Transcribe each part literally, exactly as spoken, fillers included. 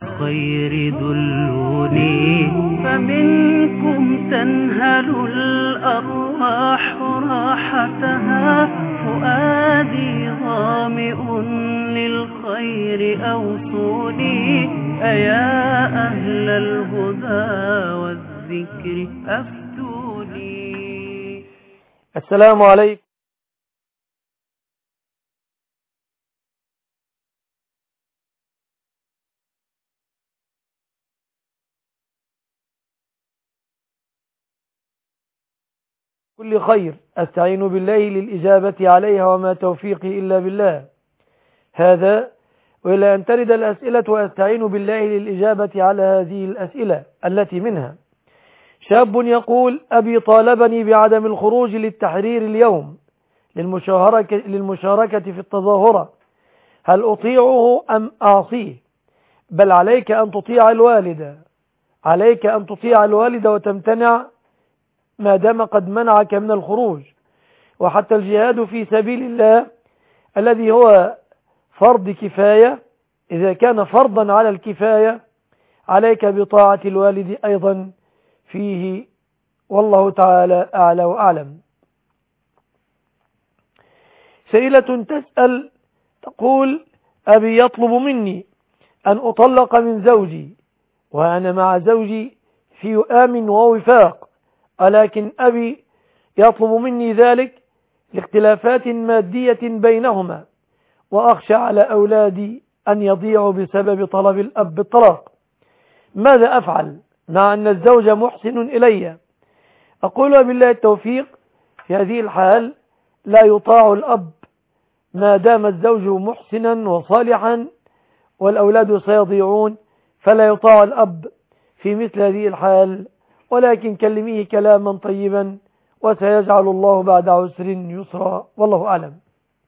خير دلوني فمنكم تنهل الأرواح راحتها، فؤادي ظامئ للخير أوصوني، أيا أهل الهدى والذكر أفتوني. السلام عليكم. كل خير أستعين بالله للإجابة عليها وما توفيقي إلا بالله. هذا وإلى أن ترد الأسئلة وأستعين بالله للإجابة على هذه الأسئلة التي منها: شاب يقول: أبي طالبني بعدم الخروج للتحرير اليوم للمشاركة, للمشاركة في التظاهرة، هل أطيعه أم أعصيه؟ بل عليك أن تطيع الوالد، عليك أن تطيع الوالد وتمتنع ما دام قد منعك من الخروج. وحتى الجهاد في سبيل الله الذي هو فرض كفاية، إذا كان فرضا على الكفاية عليك بطاعة الوالد أيضا فيه، والله تعالى أعلى وأعلم. سائلة تسأل تقول: أبي يطلب مني أن أطلق من زوجي وأنا مع زوجي في آمن ووفاق، ولكن أبي يطلب مني ذلك لاختلافات مادية بينهما، وأخشى على أولادي أن يضيعوا بسبب طلب الأب بالطلاق. ماذا أفعل مع أن الزوج محسن إلي؟ أقول بالله التوفيق. في هذه الحال لا يطاع الأب ما دام الزوج محسنا وصالحا والأولاد سيضيعون، فلا يطاع الأب في مثل هذه الحال، ولكن كلميه كلاما طيبا وسيجعل الله بعد عسر يسرا، والله أعلم.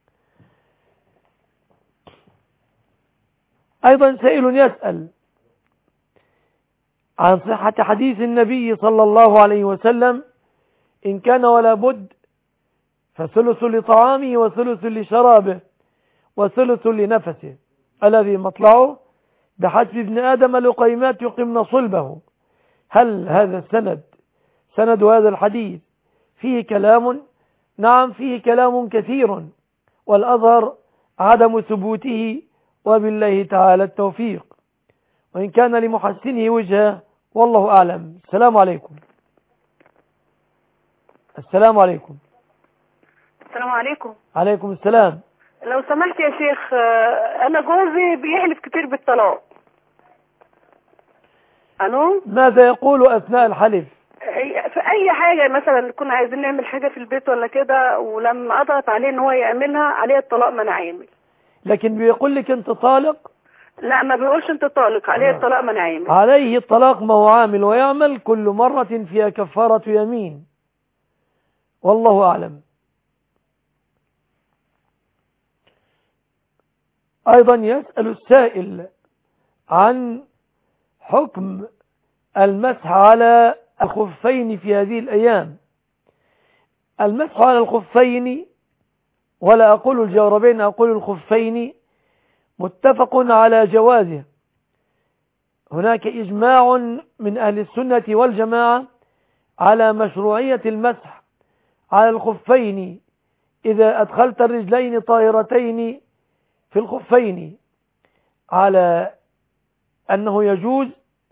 أيضا سائل يسأل عن صحة حديث النبي صلى الله عليه وسلم: إن كان ولا بد فثلث لطعامه وثلث لشرابه وثلث لنفسه، الذي مطلعه بحسب ابن آدم لقيمات يقمن صلبه. هل هذا السند سند هذا الحديث فيه كلام؟ نعم، فيه كلام كثير، والأظهر عدم ثبوته، وبالله تعالى التوفيق، وإن كان لمحسنه وجهه، والله أعلم. السلام عليكم. السلام عليكم. السلام عليكم. عليكم السلام. لو سمحت يا شيخ، أنا جوزي بيحلف كتير بالطلاق. ألو؟ ماذا يقول أثناء الحلف؟ في أي حاجة، مثلا كنا عايزين نعمل حاجة في البيت ولا كده، ولما أضغط عليه إن هو يعملها عليه الطلاق ما أنا عامل. لكن بيقول لك أنت طالق؟ لا، ما بيقولش أنت طالق، عليه الطلاق ما أنا عامل. عليه الطلاق ما هو عامل، ويعمل كل مرة فيها كفارة يمين، والله أعلم. أيضا يسأل السائل عن حكم المسح على الخفين في هذه الأيام. المسح على الخفين، ولا أقول الجوربين، أقول الخفين، متفق على جوازه. هناك إجماع من أهل السنة والجماعة على مشروعية المسح على الخفين إذا أدخلت الرجلين طاهرتين في الخفين، على أنه يجوز.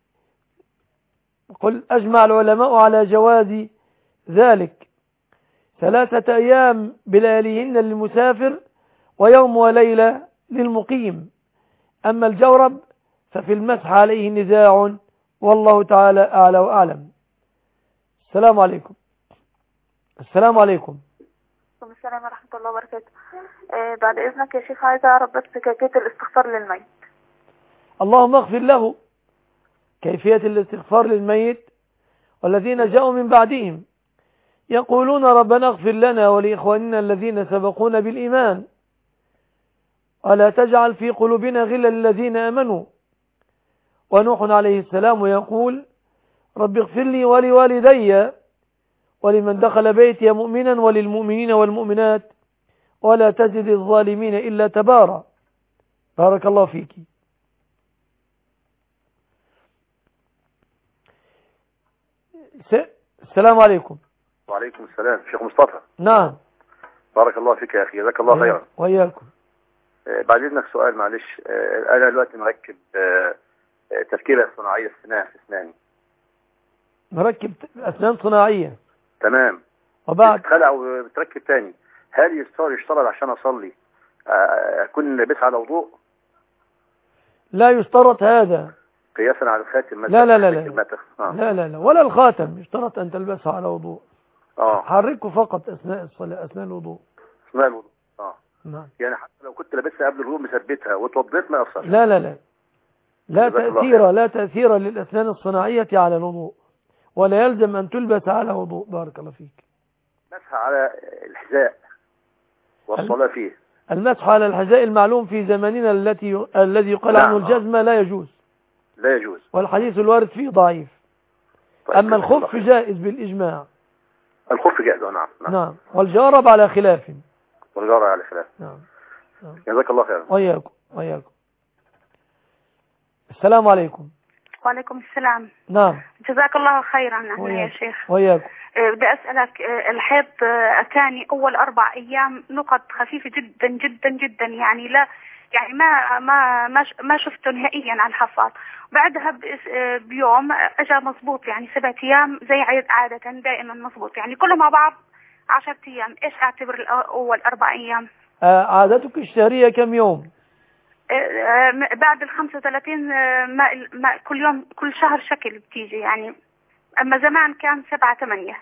قل أجمع العلماء على جواز ذلك. ثلاثة أيام بلياليهن للمسافر، ويوم وليلة للمقيم. أما الجورب ففي المسح عليه نزاع، والله تعالى أعلى وأعلم. السلام عليكم. السلام عليكم. السلام ورحمة الله وبركاته. آه بعد إذنك يا شيخ، عايزة أعرف بس كيفية الاستغفار للميت. اللهم اغفر له. كيفية الاستغفار للميت: والذين جاءوا من بعدهم يقولون ربنا اغفر لنا ولإخواننا الذين سبقونا بالإيمان ولا تجعل في قلوبنا غلا للذين آمنوا. ونوح عليه السلام يقول: رب اغفر لي ولوالدي ولمن دخل بيتي مؤمنا وللمؤمنين والمؤمنات ولا تزد الظالمين إلا تبارا. بارك الله فيك. س... السلام عليكم. وعليكم السلام. شيخ مصطفى. نعم. بارك الله فيك يا أخي، جزاك الله خيرا. وإياكم. آه بعد إذنك سؤال معلش. آه أنا دلوقتي مركب آه تفكيرة صناعية في أسنان في أسناني. مركب أسنان صناعية. تمام. وبعد بتخلع وبتركب تاني، هل يستطيع يشتغل عشان أصلي آه أكون لابس على وضوء؟ لا يشترط هذا قياسا على الخاتم مثلا. لا لا لا لا. آه. لا لا لا ولا الخاتم يشترط أن تلبسها على وضوء. اه حركه فقط أثناء الصلاة، أثناء الوضوء. أثناء الوضوء. اه نعم. يعني حتى لو كنت لابسها قبل الوضوء مثبتها وتوضيت ما يصح. لا لا لا لا تأثير لا تأثير للأسنان الصناعية على الوضوء، ولا يلزم أن تلبس على وضوء. بارك الله فيك. مسح على الحذاء والصلاة فيه. المسح على الحذاء المعلوم في زماننا التي الذي يقال عنه الجزمة لا يجوز. لا يجوز. والحديث الوارد فيه ضعيف. طيب أما الخف جائز بالإجماع. الخف جائز. نعم نعم, نعم. والجارب على خلاف. والجارب على خلاف. نعم, نعم. جزاك الله خيرا. وإياكم وإياكم. السلام عليكم. وعليكم السلام. نعم. جزاك الله خيرا يا شيخ. وإياكم. بدي أسألك، الحيض أتاني أول أربع أيام نقط خفيفة جدا جدا جدا، يعني لا يعني ما ما ما ما شفته نهائيا على الحصاد. بعدها بيوم أجا مظبوط، يعني سبعة أيام زي عادة دائما مظبوط، يعني كله مع بعض عشرة أيام. إيش أعتبر أول أربع أيام؟ آه عادتك الشهرية كم يوم؟ آه بعد ال خمسة وثلاثين ما ما كل يوم كل شهر شكل بتيجي يعني، أما زمان كان سبعة ثمانية.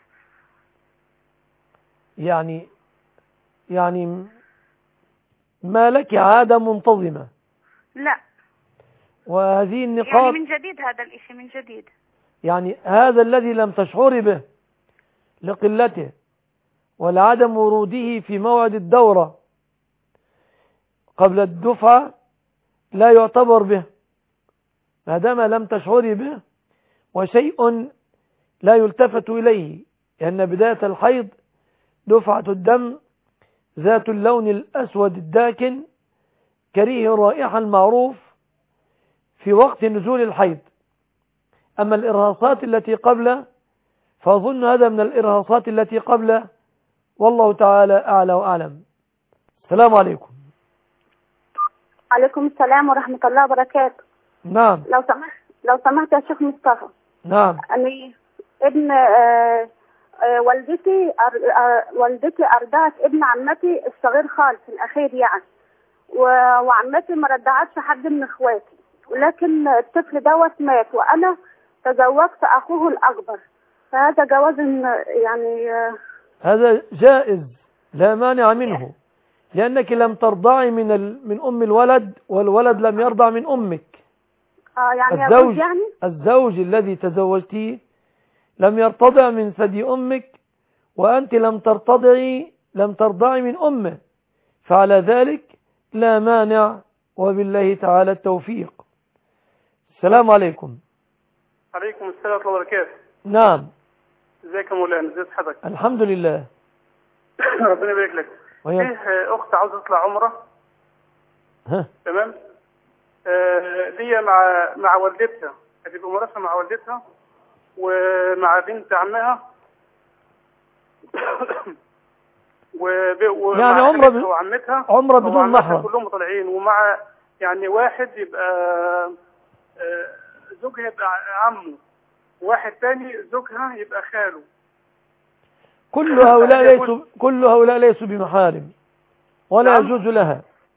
يعني يعني ما لك عادة منتظمة؟ لا. وهذه النقاط يعني من جديد هذا الإشي من جديد. يعني هذا الذي لم تشعري به لقلته ولعدم وروده في موعد الدورة قبل الدفعة لا يعتبر به، ما دام لم تشعري به، وشيء لا يلتفت إليه، لأن بداية الحيض دفعة الدم ذات اللون الأسود الداكن كريه الرائحة المعروف في وقت نزول الحيض. أما الإرهاصات التي قبله فأظن هذا من الإرهاصات التي قبله، والله تعالى أعلى وأعلم. السلام عليكم. عليكم السلام ورحمة الله وبركاته. نعم. لو سمحت لو سمحت يا شيخ مصطفى. نعم. أني ابن آه آه والدتي آه والدتي أرضعت ابن عمتي الصغير خالص الأخير يعني، وعمتي ما رضعتش حد من إخواتي، ولكن الطفل دوت مات وأنا تزوجت أخوه الأكبر، فهذا جواز يعني آه هذا جائز لا مانع منه، لأنك لم ترضعي من ال... من أم الولد، والولد لم يرضع من أمك. آه يعني الزوج يعني الزوج الذي تزوجتيه لم يرتضع من ثدي أمك، وأنت لم ترتضعي لم ترضعي من أمه، فعلى ذلك لا مانع، وبالله تعالى التوفيق. السلام عليكم. عليكم السلام ورحمة الله وبركاته. نعم. ازيك يا مولانا؟ ازي حضرتك؟ الحمد لله. ربنا يبارك لك. وياك. فيه اخت عاوزه تطلع عمره. ها. تمام. آه دي مع مع والدتها، هتبقى مرافقه مع والدتها ومع بنت عمها وب... ومع يعني عمره ب... وعمتها عمره بدون محرم كلهم طالعين، ومع يعني واحد يبقى آه زوجها يبقى عمه، واحد تاني زوجها يبقى خاله. كل هؤلاء ليسوا كل هؤلاء ليسوا بمحارم ولا نعم. يجوز لها،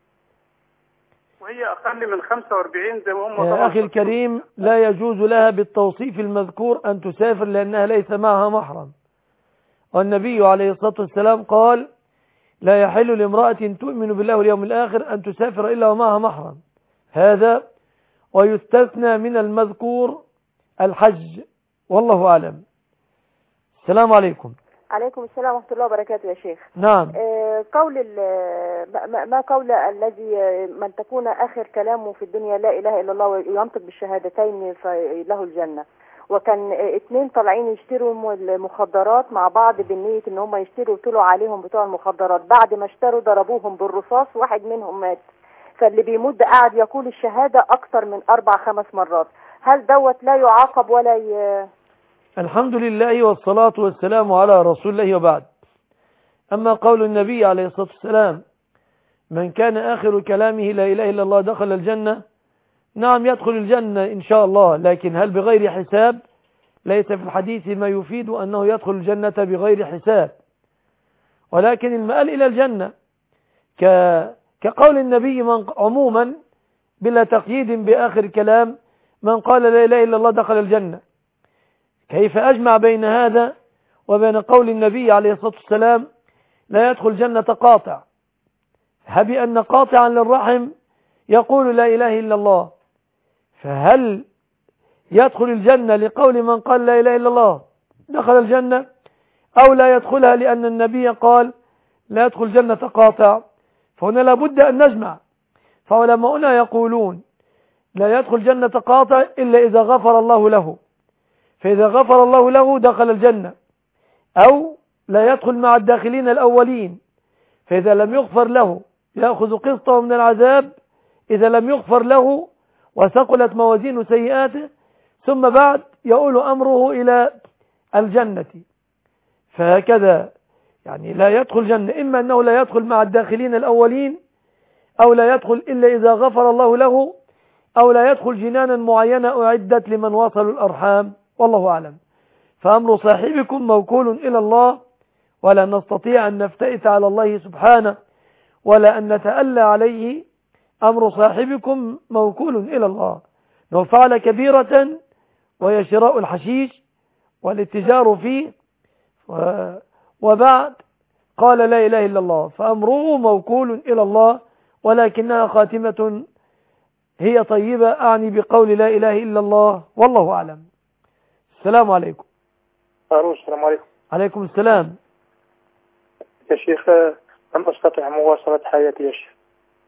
وهي أقل من خمسة وأربعين زي ما هم. يا أخي الكريم لا يجوز لها بالتوصيف المذكور أن تسافر، لأنها ليس معها محرم، والنبي عليه الصلاة والسلام قال لا يحل لامرأة تؤمن بالله واليوم الآخر أن تسافر إلا ومعها محرم. هذا ويستثنى من المذكور الحج، والله أعلم. السلام عليكم. عليكم السلام ورحمة الله وبركاته يا شيخ. نعم. آه قول ما قول الذي من تكون آخر كلامه في الدنيا لا إله إلا الله وينطق بالشهادتين فله الجنة، وكان اتنين طالعين يشتروا المخدرات مع بعض بالنية ان هم يشتروا، طلعوا عليهم بتوع المخدرات، بعد ما اشتروا ضربوهم بالرصاص، واحد منهم مات، فاللي بيمد قاعد يقول الشهادة اكثر من اربع خمس مرات، هل دوت لا يعاقب ولا ي... الحمد لله والصلاة والسلام على رسول الله وبعد. أما قول النبي عليه الصلاة والسلام من كان آخر كلامه لا إله إلا الله دخل الجنة، نعم يدخل الجنة إن شاء الله، لكن هل بغير حساب؟ ليس في الحديث ما يفيد أنه يدخل الجنة بغير حساب، ولكن المآل إلى الجنة كقول النبي من عموما بلا تقييد بآخر كلام من قال لا إله إلا الله دخل الجنة. كيف أجمع بين هذا وبين قول النبي عليه الصلاة والسلام لا يدخل الجنة قاطع؟ هبي أن قاطعا للرحم يقول لا إله إلا الله، فهل يدخل الجنة لقول من قال لا إله إلا الله دخل الجنة، أو لا يدخلها لأن النبي قال لا يدخل الجنة قاطع؟ فهنا لابد أن نجمع. فعلماؤنا يقولون لا يدخل الجنة قاطع إلا إذا غفر الله له، فإذا غفر الله له دخل الجنة، أو لا يدخل مع الداخلين الأولين، فإذا لم يغفر له يأخذ قسطه من العذاب إذا لم يغفر له وثقلت موازين سيئاته، ثم بعد يؤول أمره إلى الجنة. فهكذا يعني لا يدخل الجنة إما أنه لا يدخل مع الداخلين الأولين، أو لا يدخل إلا إذا غفر الله له، أو لا يدخل جنانا معينة أعدت لمن وصلوا الأرحام، والله أعلم. فأمر صاحبكم موكول إلى الله، ولا نستطيع أن نفتئت على الله سبحانه ولا أن نتألى عليه. أمر صاحبكم موكول إلى الله. لو فعل كبيرة وهي شراء الحشيش والاتجار فيه وبعد قال لا إله إلا الله فأمره موكول إلى الله، ولكنها خاتمة هي طيبة، أعني بقول لا إله إلا الله، والله أعلم. السلام عليكم. السلام عليكم. عليكم السلام. يا شيخ لم أستطع مواصلة حياتي يا شيخ،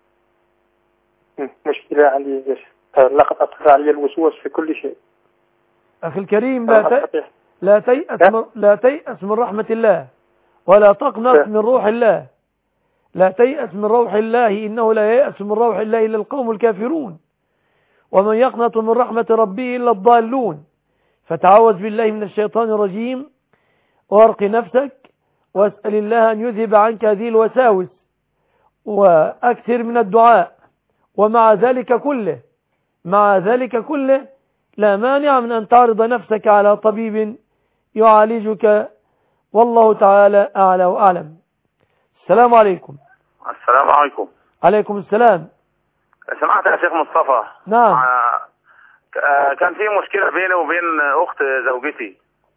مشكلة عندي يا شيخ، لقد أطلع علي الوسواس في كل شيء. أخي الكريم لا ت... لا تيأس من... لا تيأس من رحمة الله، ولا تقنط من روح الله. لا تيأس من روح الله، إنه لا ييأس من روح الله إلا القوم الكافرون، ومن يقنط من رحمة ربه إلا الضالون. فتعوذ بالله من الشيطان الرجيم، وارق نفسك، واسأل الله أن يذهب عنك هذه الوساوس، وأكثر من الدعاء. ومع ذلك كله مع ذلك كله لا مانع من أن تعرض نفسك على طبيب يعالجك، والله تعالى أعلى وأعلم. السلام عليكم. السلام عليكم. عليكم السلام. سمعت يا شيخ مصطفى؟ نعم. آه كان في مشكلة بيني وبين أخت زوجتي.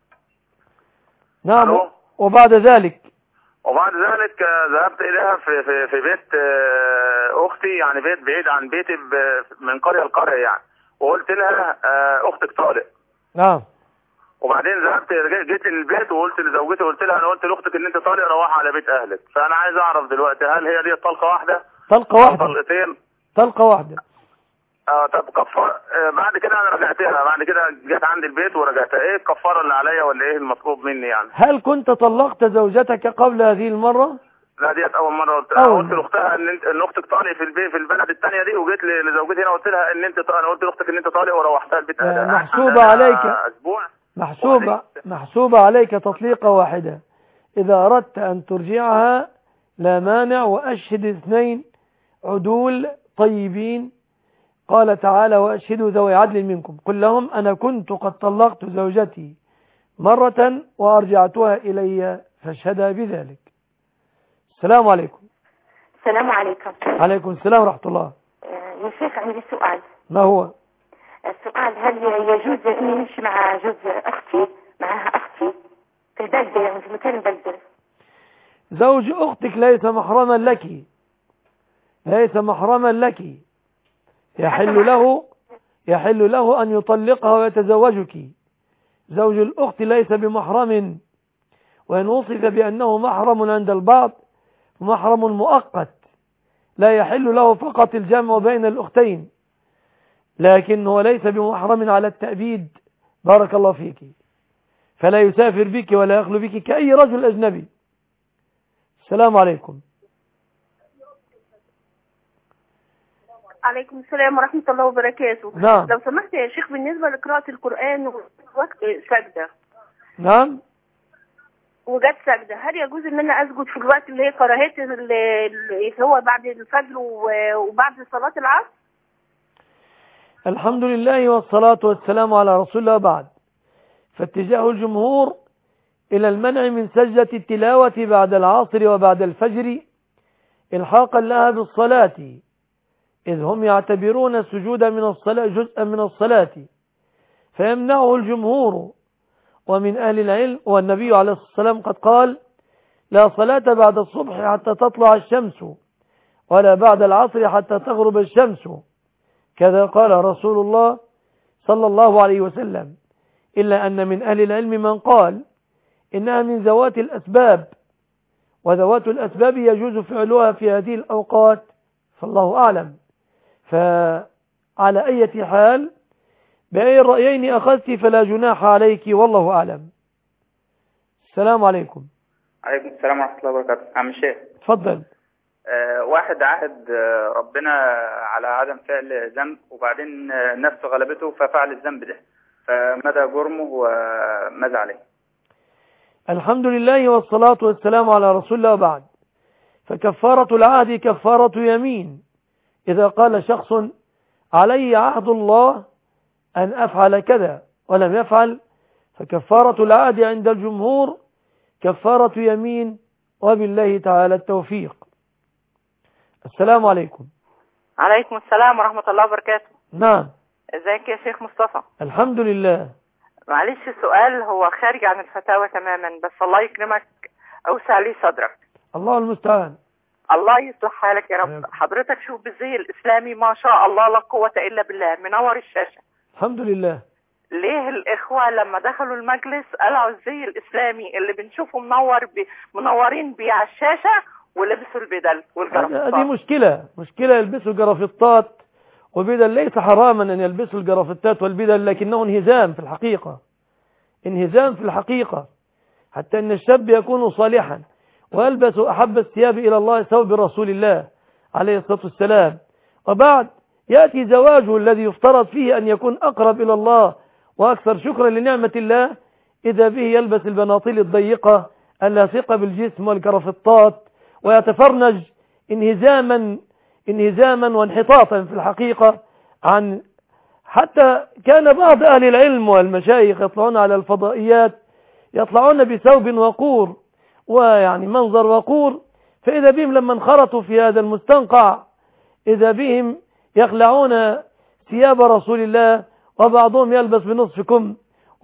نعم. ألو؟ وبعد ذلك وبعد ذلك ذهبت إليها في في في بيت أختي، يعني بيت بعيد عن بيتي من قرية لقرية يعني، وقلت لها أختك طالق. نعم. وبعدين ذهبت جيت للبيت وقلت لزوجتي، قلت لها أنا قلت لأختك إن أنت طالق، روح على بيت أهلك. فأنا عايز أعرف دلوقتي هل هي دي طلقة واحدة؟ طلقة واحدة. طلقتين؟ طلقة واحدة. اه طب كفارة آه بعد كده انا رجعتها، بعد كده جت عند البيت ورجعتها، ايه الكفارة اللي عليا ولا ايه المطلوب مني يعني؟ هل كنت طلقت زوجتك قبل هذه المرة؟ لا ديت اول مرة. قلت قلت لاختها ان انت ان اختك طالق في البيت في البلد الثانية دي، وجيت لزوجتي هنا قلت لها ان انت انا قلت لاختك ان انت طالق وروحتها البيت. آه محسوبة عليك اسبوع محسوبة محسوبة عليك تطليقة واحدة. اذا اردت ان ترجعها لا مانع، واشهد اثنين عدول طيبين. قال تعالى وأشهدوا ذوي عدل منكم، قل لهم أنا كنت قد طلقت زوجتي مرة وأرجعتها إلي فاشهدها بذلك. السلام عليكم. السلام عليكم. عليكم السلام ورحمة الله. يا شيخ عندي سؤال. ما هو السؤال؟ هل يجوز أني نمشي مع جوز أختي معها أختي في البلدة، يعني في مكان البلدة؟ زوج أختك ليس محرما لك، ليس محرما لك. يحل له يحل له أن يطلقها ويتزوجك. زوج الأخت ليس بمحرم، وإن وصف بأنه محرم عند البعض محرم مؤقت، لا يحل له فقط الجمع بين الأختين، لكن هو ليس بمحرم على التأبيد. بارك الله فيك. فلا يسافر بك ولا يخلو بك كأي رجل أجنبي. السلام عليكم. عليكم السلام ورحمة الله وبركاته. نعم. لو سمحت يا شيخ، بالنسبة لقراءة القرآن وقت سجدة نعم. وجت سجدة، هل يجوز ان انا اسجد في الوقت اللي هي كراهية اللي هو بعد الفجر وبعد صلاة العصر؟ الحمد لله والصلاة والسلام على رسول الله. بعد، فاتجاه الجمهور إلى المنع من سجدة التلاوة بعد العصر وبعد الفجر إلحاقا لها بالصلاة، إذ هم يعتبرون السجود من الصلاة جزءا من الصلاة، فيمنعه الجمهور. ومن أهل العلم، والنبي عليه الصلاة والسلام قد قال: لا صلاة بعد الصبح حتى تطلع الشمس، ولا بعد العصر حتى تغرب الشمس، كذا قال رسول الله صلى الله عليه وسلم. إلا أن من أهل العلم من قال إنها من ذوات الأسباب، وذوات الأسباب يجوز فعلها في هذه الأوقات، فالله أعلم. فعلى أي حال بأي الرأيين أخذت فلا جناح عليك، والله أعلم. السلام عليكم. عليكم السلام ورحمة الله وبركاته. عم الشيخ تفضل. آه واحد عهد آه ربنا على عدم فعل ذنب، وبعدين آه نفسه غلبته ففعل الذنب ده، فمدى جرمه وماذا عليه؟ الحمد لله والصلاة والسلام على رسول الله. وبعد، فكفارة العهد كفارة يمين. إذا قال شخص: علي عهد الله أن أفعل كذا، ولم يفعل، فكفارة العهد عند الجمهور كفارة يمين، وبالله تعالى التوفيق. السلام عليكم. عليكم السلام ورحمة الله وبركاته. نعم. ازيك يا شيخ مصطفى؟ الحمد لله. معلش السؤال هو خارج عن الفتاوى تماما، بس الله يكرمك اوسع لي صدرك. الله المستعان. الله يصلح حالك يا رب. حضرتك شوف بالزي الاسلامي ما شاء الله لا قوة الا بالله، منور الشاشة. الحمد لله. ليه الاخوة لما دخلوا المجلس قلعوا الزي الاسلامي اللي بنشوفه منور بي منورين بيه على الشاشة، ولبسوا البدل والجرافطات؟ هذه مشكلة مشكلة يلبسوا الجرافطات وبدل. ليس حراما أن يلبسوا الجرافطات والبدل، لكنه انهزام في الحقيقة، انهزام في الحقيقة، حتى أن الشاب يكون صالحا ويلبس أحب الثياب إلى الله ثوب رسول الله عليه الصلاة والسلام. وبعد يأتي زواجه الذي يفترض فيه أن يكون أقرب إلى الله وأكثر شكرا لنعمة الله، إذا به يلبس البناطيل الضيقة اللاصقة بالجسم والجرافطات ويتفرنج انهزاما انهزاما وانحطاطا في الحقيقة. عن حتى كان بعض أهل العلم والمشايخ يطلعون على الفضائيات، يطلعون بثوب وقور ويعني منظر وقور، فإذا بهم لما انخرطوا في هذا المستنقع إذا بهم يخلعون ثياب رسول الله، وبعضهم يلبس بنصف كم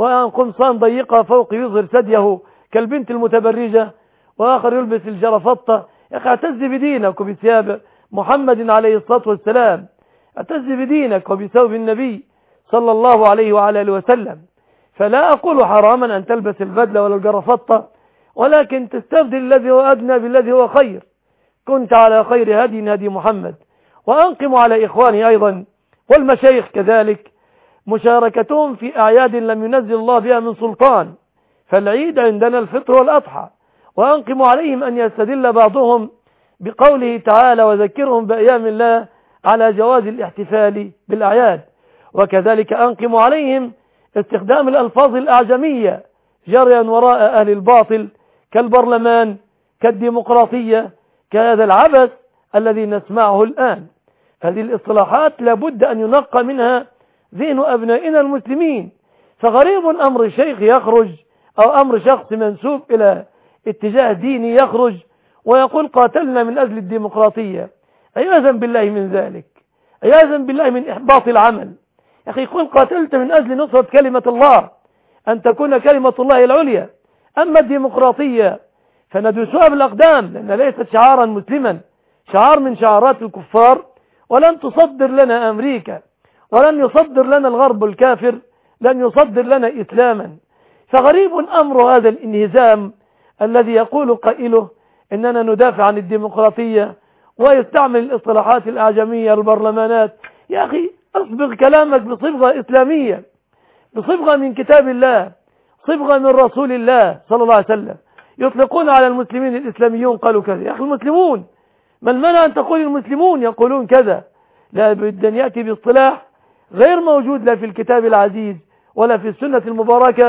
وقمصان ضيقة فوق يظهر ثديه كالبنت المتبرجة، وآخر يلبس الجرافطة. يا أخي اعتز بدينك وبثياب محمد عليه الصلاة والسلام، اعتز بدينك وبثوب النبي صلى الله عليه وعلى آله وسلم. فلا أقول حراما أن تلبس البدلة ولا الجرافطة، ولكن تستبدل الذي هو أدنى بالذي هو خير. كنت على خير هدي هدي محمد. وأنقم على إخواني أيضا والمشايخ كذلك مشاركتهم في أعياد لم ينزل الله بها من سلطان، فالعيد عندنا الفطر والأضحى. وأنقم عليهم أن يستدل بعضهم بقوله تعالى: وذكرهم بأيام الله على جواز الاحتفال بالأعياد. وكذلك أنقم عليهم استخدام الألفاظ الأعجمية جريا وراء أهل الباطل كالبرلمان كالديمقراطية، كهذا العبث الذي نسمعه الآن. هذه الاصطلاحات لابد أن ينقى منها ذهن أبنائنا المسلمين. فغريب أمر شيخ يخرج أو أمر شخص منسوب إلى اتجاه ديني يخرج ويقول: قاتلنا من أجل الديمقراطية. عياذا بالله من ذلك، عياذا بالله من إحباط العمل. يا أخي قل: قاتلت من أجل نصرة كلمة الله، أن تكون كلمة الله العليا. أما الديمقراطية فندوسها بالأقدام، لأنها ليست شعارا مسلما، شعار من شعارات الكفار. ولن تصدر لنا أمريكا، ولن يصدر لنا الغرب الكافر، لن يصدر لنا إسلاما. فغريب أمر هذا الانهزام الذي يقول قائله إننا ندافع عن الديمقراطية ويستعمل الاصطلاحات الأعجمية البرلمانات. يا أخي أصبغ كلامك بصبغة إسلامية، بصبغة من كتاب الله، صبغة من رسول الله صلى الله عليه وسلم. يطلقون على المسلمين الإسلاميون قالوا كذا. يا أخي المسلمون، من منع أن تقول المسلمون يقولون كذا؟ لا بد أن يأتي باصطلاح غير موجود لا في الكتاب العزيز ولا في السنة المباركة،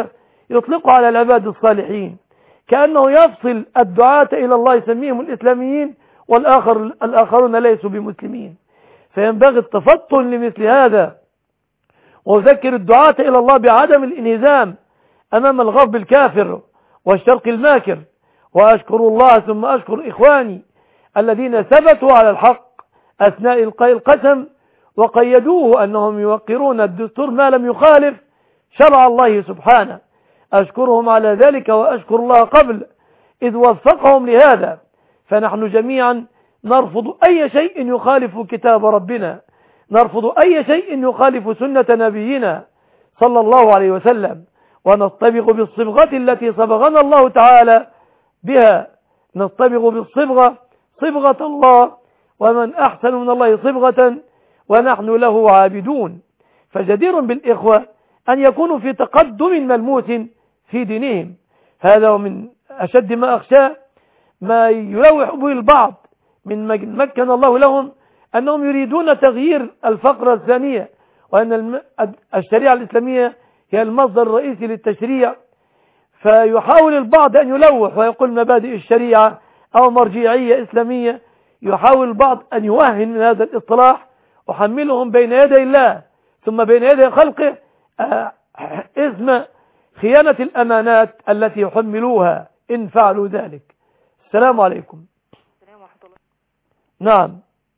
يطلقه على العباد الصالحين، كأنه يفصل الدعاة إلى الله يسميهم الإسلاميين والآخر الآخرون ليسوا بمسلمين. فينبغي التفطن لمثل هذا، وأذكر الدعاة إلى الله بعدم الانهزام أمام الغرب الكافر والشرق الماكر. وأشكر الله ثم أشكر إخواني الذين ثبتوا على الحق أثناء إلقاء القسم وقيدوه أنهم يوقرون الدستور ما لم يخالف شرع الله سبحانه. أشكرهم على ذلك وأشكر الله قبل إذ وفقهم لهذا. فنحن جميعا نرفض أي شيء يخالف كتاب ربنا، نرفض أي شيء يخالف سنة نبينا صلى الله عليه وسلم، ونصطبغ بالصبغة التي صبغنا الله تعالى بها. نصطبغ بالصبغة صبغة الله، ومن أحسن من الله صبغة ونحن له عابدون. فجدير بالإخوة أن يكونوا في تقدم ملموس في دينهم. هذا ومن أشد ما أخشاه ما يلوح به البعض من مكن الله لهم أنهم يريدون تغيير الفقرة الثانية، وأن الشريعة الإسلامية هي المصدر الرئيسي للتشريع. فيحاول البعض أن يلوح ويقول مبادئ الشريعة أو مرجعية إسلامية. يحاول البعض أن يوهن من هذا الاصطلاح وحملهم بين يدي الله ثم بين يدي خلقه إثم خيانة الأمانات التي حملوها إن فعلوا ذلك. السلام عليكم. السلام ورحمة الله. نعم.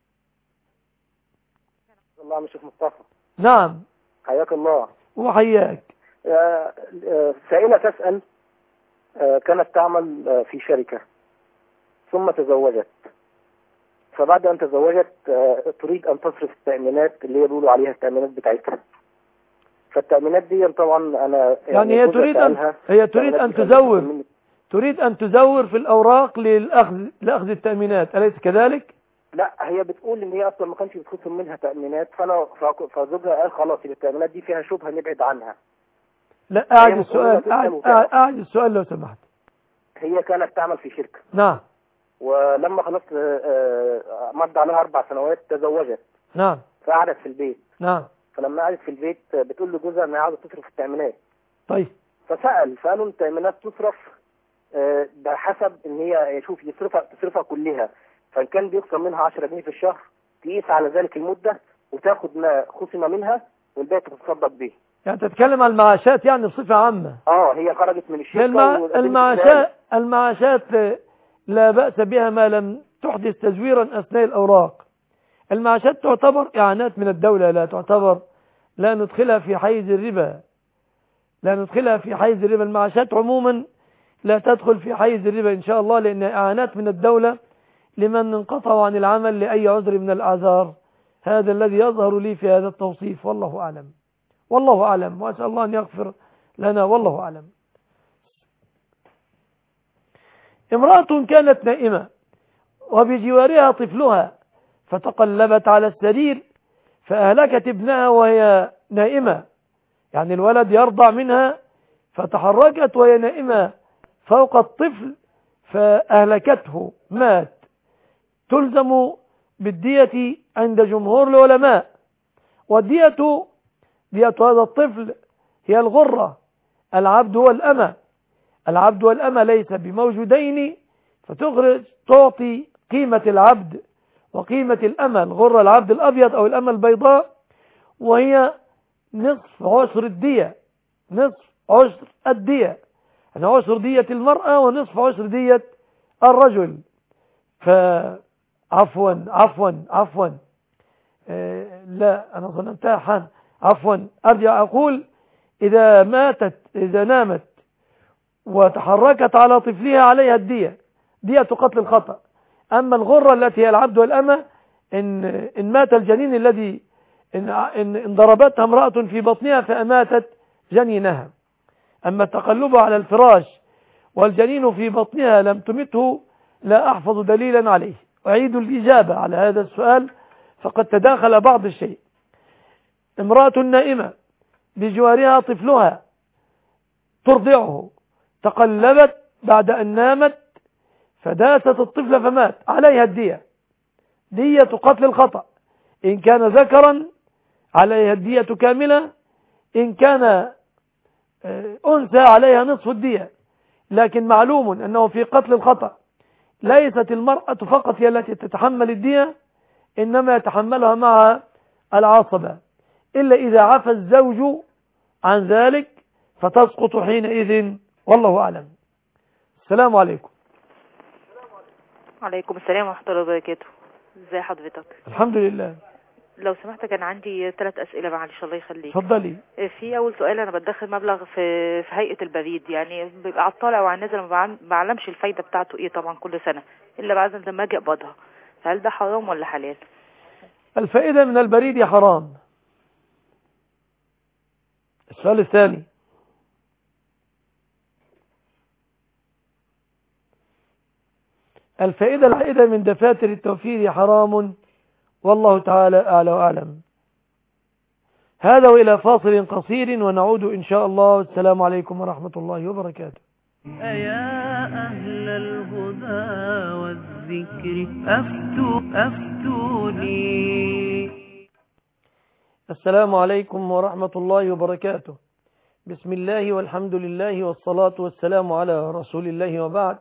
الله عم الشيخ مصطفى. نعم. حياك الله. وحياك. سائلة تسأل، كانت تعمل في شركة ثم تزوجت، فبعد أن تزوجت تريد أن تصرف التأمينات اللي هي بيقولوا عليها التأمينات بتاعتها. فالتأمينات دي طبعا أنا يعني هي تريد أن هي تريد أن تزور تريد أن تزور في الأوراق للأخذ لأخذ التأمينات، أليس كذلك؟ لا، هي بتقول إن هي أصلا ما كانش بتخصم منها تأمينات، فأنا فزوجها قال خلاص التأمينات دي فيها شبهة نبعد عنها. لا، أعد السؤال أعد السؤال لو سمحت. هي كانت تعمل في شركة. نعم. ولما خلاص مضى عليها أربع سنوات تزوجت. نعم. فقعدت في البيت. نعم. فلما قعدت في البيت بتقول لجوزها إنها عاوزة تصرف التأمينات. طيب. فسأل فقالوا التأمينات تصرف ده حسب إن هي شوف يصرفها تصرفها كلها، فإن كان بيخصم منها عشرة جنيه في الشهر تقيس على ذلك المدة وتاخد ما خصم منها والباقي تتصدق به. يعني تتكلم عن المعاشات يعني بصفة عامة. اه هي خرجت من الشركة. المع... المعاشات المعاشات لا بأس بها ما لم تحدث تزويرا أثناء الأوراق. المعاشات تعتبر إعانات من الدولة، لا تعتبر لا ندخلها في حيز الربا لا ندخلها في حيز الربا. المعاشات عموما لا تدخل في حيز الربا إن شاء الله، لأنها إعانات من الدولة لمن انقطعوا عن العمل لأي عذر من الأعذار. هذا الذي يظهر لي في هذا التوصيف، والله أعلم والله أعلم وأسأل الله أن يغفر لنا، والله أعلم. امرأة كانت نائمة وبجوارها طفلها فتقلبت على السرير فأهلكت ابنها وهي نائمة، يعني الولد يرضع منها فتحركت وهي نائمة فوق الطفل فأهلكته، مات. تلزم بالدية عند جمهور العلماء، والدية دية هذا الطفل هي الغرة. العبد والأمة العبد والأمة ليس بموجودين، فتخرج تعطي قيمة العبد وقيمة الأمة. الغرة العبد الأبيض أو الأمة البيضاء، وهي نصف عشر الدية نصف عشر الدية يعني عشر دية المرأة ونصف عشر دية الرجل. فعفوا عفوا عفوا آه لا أنا ظننتها حان عفوا أرجع أقول إذا ماتت إذا نامت وتحركت على طفلها عليها الدية دية قتل الخطأ. أما الغرة التي هي العبد والأمة إن, إن مات الجنين الذي إن, إن, إن ضربتها امرأة في بطنها فأماتت جنينها. أما التقلب على الفراش والجنين في بطنها لم تمته لا أحفظ دليلا عليه. أعيد الإجابة على هذا السؤال فقد تداخل بعض الشيء. امرأة نائمة بجوارها طفلها ترضعه، تقلبت بعد أن نامت فداست الطفل فمات، عليها الدية دية قتل الخطأ. إن كان ذكرا عليها الدية كاملة، إن كان أنثى عليها نصف الدية، لكن معلوم أنه في قتل الخطأ ليست المرأة فقط هي التي تتحمل الدية، إنما يتحملها معها العصبة، إلا إذا عفى الزوج عن ذلك فتسقط حينئذ، والله أعلم. السلام عليكم. عليكم السلام ورحمة الله وبركاته. ازي حضرتك؟ الحمد لله. لو سمحت كان عندي ثلاث أسئلة معلش الله يخليك. اتفضلي. في أول سؤال، أنا بدخل مبلغ في في هيئة البريد، يعني بيبقى على الطالع وعلى النازل، ما بعلمش الفايدة بتاعته إيه طبعا كل سنة إلا بعد لما أجي أقبضها، فهل ده حرام ولا حلال؟ الفائدة من البريد حرام. السؤال الثاني، الفائدة العائدة من دفاتر التوفير حرام، والله تعالى أعلى وأعلم. هذا وإلى فاصل قصير ونعود إن شاء الله. السلام عليكم ورحمة الله وبركاته. أيا أهل الهدى والذكر أفتوا أفتوني. السلام عليكم ورحمة الله وبركاته. بسم الله والحمد لله والصلاة والسلام على رسول الله، وبعد،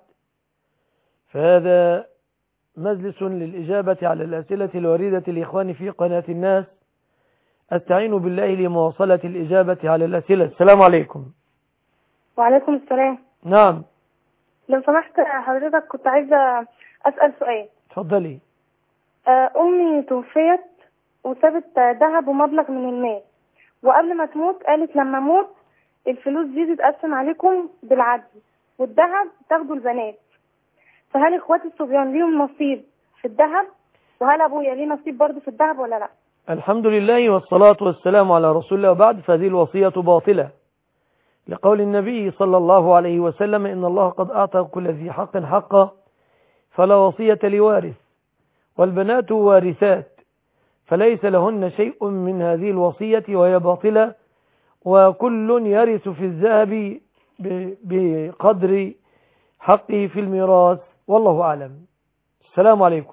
فهذا مجلس للإجابة على الأسئلة الواردة لإخواني في قناة الناس. أستعين بالله لمواصلة الإجابة على الأسئلة. السلام عليكم. وعليكم السلام. نعم. لو سمحت حضرتك كنت عايزة أسأل سؤال. تفضلي. أمي توفيت وسابت ذهب ومبلغ من المال، وقبل ما تموت قالت لما أموت الفلوس دي تتقسم عليكم بالعدل والذهب تاخدوا البنات، فهل إخواتي الصبيان ليهم نصيب في الذهب؟ وهل أبويا ليه نصيب برضه في الذهب ولا لا؟ الحمد لله والصلاة والسلام على رسول الله، وبعد، فهذه الوصية باطلة لقول النبي صلى الله عليه وسلم: إن الله قد أعطى كل ذي حق حقه فلا وصية لوارث، والبنات وارثات، فليس لهن شيء من هذه الوصية وهي باطلة، وكل يرث في الذهب بقدر حقه في الميراث، والله أعلم. السلام عليكم.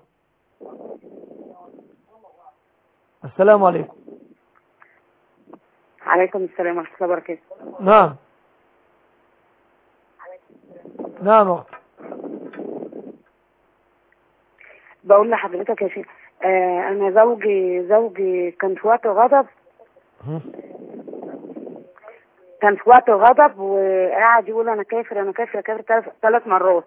السلام عليكم. عليكم السلام ورحمة الله وبركاته. نعم نعم أختي. بقول لحضرتك يا شيخ، آه أنا زوجي زوجي كان في وقت غضب كان في وقت غضب وقاعد يقول أنا كافر أنا كافر كافر ثلاث مرات.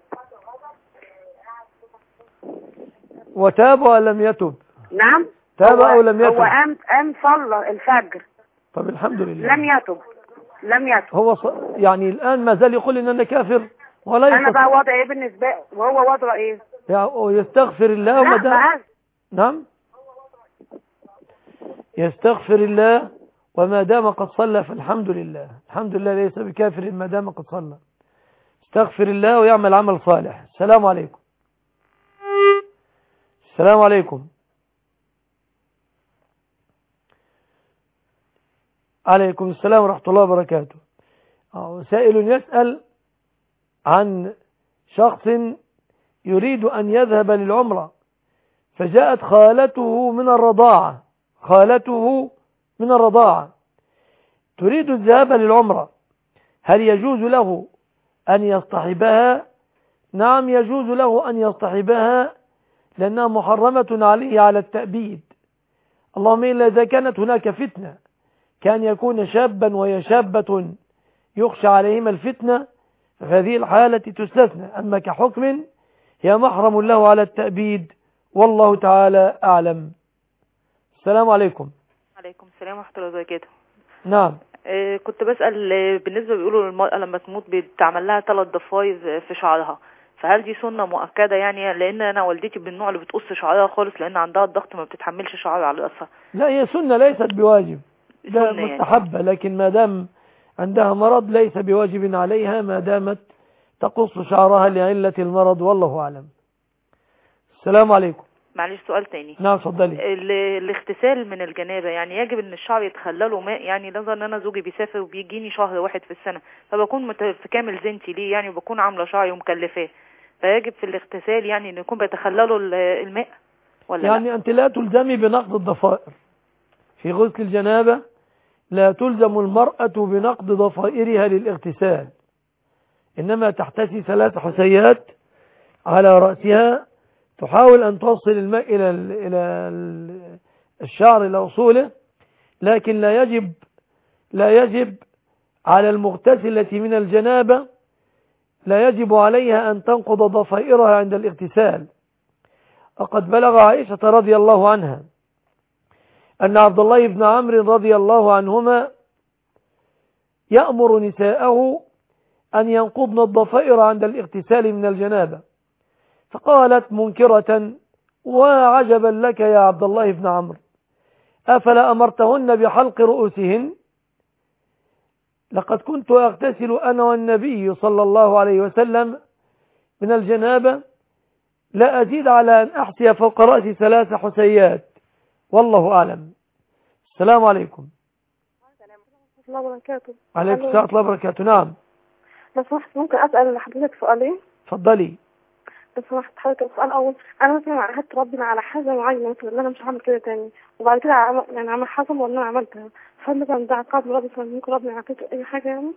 وتاب ولم يتب؟ نعم. تاب أو لم يتب؟ هو قام قام صلى الفجر. طب الحمد لله. لم يتب لم يتب هو ص... يعني الآن ما زال يقول إن أنا كافر ولا أنا يستطيع. بقى وضع إيه بالنسبة وهو وضع إيه؟ يستغفر الله وما دام. نعم يستغفر الله وما دام قد صلى فالحمد لله. الحمد لله ليس بكافر ما دام قد صلى. استغفر الله ويعمل عمل صالح. السلام عليكم. السلام عليكم. عليكم السلام ورحمة الله وبركاته. سائل يسأل عن شخص يريد أن يذهب للعمرة، فجاءت خالته من الرضاعة خالته من الرضاعة تريد الذهاب للعمرة، هل يجوز له أن يصطحبها؟ نعم يجوز له أن يصطحبها، لأنها محرمة عليه على التأبيد، اللهم إلا إذا كانت هناك فتنة، كان يكون شابا وهي شابة يخشى عليهما الفتنة، فهذه الحالة تستثنى، أما كحكم هي محرم له على التأبيد، والله تعالى أعلم. السلام عليكم. عليكم السلام ورحمة الله وبركاته. نعم. آه كنت بسأل، آه بالنسبة بيقولوا المرأة لما تموت بتعمل لها ثلاث ضفاير في شعرها، فهل دي سنة مؤكدة؟ يعني لأن أنا والدتي من النوع اللي بتقص شعرها خالص لأن عندها الضغط ما بتتحملش شعرها على رأسها. لا هي سنة ليست بواجب، ده مستحبة يعني. لكن ما دام عندها مرض ليس بواجب عليها ما دامت تقص شعرها لعلة المرض، والله أعلم. السلام عليكم. معلش سؤال تاني. نعم اتفضلي. الاغتسال من الجنابة، يعني يجب ان الشعر يتخلله ماء؟ يعني لازم ان انا زوجي بيسافر وبيجيني شهر واحد في السنة، فبكون في كامل زينتي ليه يعني، وبكون عاملة شعري ومكلفاه، فيجب في الاغتسال يعني ان يكون بيتخلله الماء ولا يعني لا؟ أنت لا تلزمي بنقض الضفائر في غسل الجنابة، لا تلزم المرأة بنقض ضفائرها للاغتسال، إنما تحتسي ثلاث حسيات على رأسها، تحاول أن توصل الماء إلى إلى الشعر إلى أصوله، لكن لا يجب لا يجب على المغتسلة من الجنابة، لا يجب عليها أن تنقض ضفائرها عند الاغتسال. وقد بلغ عائشة رضي الله عنها أن عبد الله بن عمرو رضي الله عنهما يأمر نساءه أن ينقضن الضفائر عند الاغتسال من الجنابة، فقالت منكرة: وعجبا لك يا عبد الله بن عمرو، أفلا أمرتهن بحلق رؤوسهن؟ لقد كنت أغتسل أنا والنبي صلى الله عليه وسلم من الجنابة، لا أزيد على أن أحسي فوق رأسي ثلاث حسيات، والله أعلم. السلام عليكم. الله وبركاته. عليكم السلام ورحمة الله وبركاته. نعم. لو سمحت ممكن أسأل حضرتك سؤالين؟ اتفضلي. لو سمحت حضرتك السؤال الأول، أنا مثلا عهدت ربنا على حاجة معينة مثلا إن أنا مش هعمل كده تاني، وبعد كده عم... يعني عمل حصل وإن أنا عملتها، فهل مثلا ده عقاب من ربنا؟ ممكن ربنا يعاقبه أي حاجة يعني؟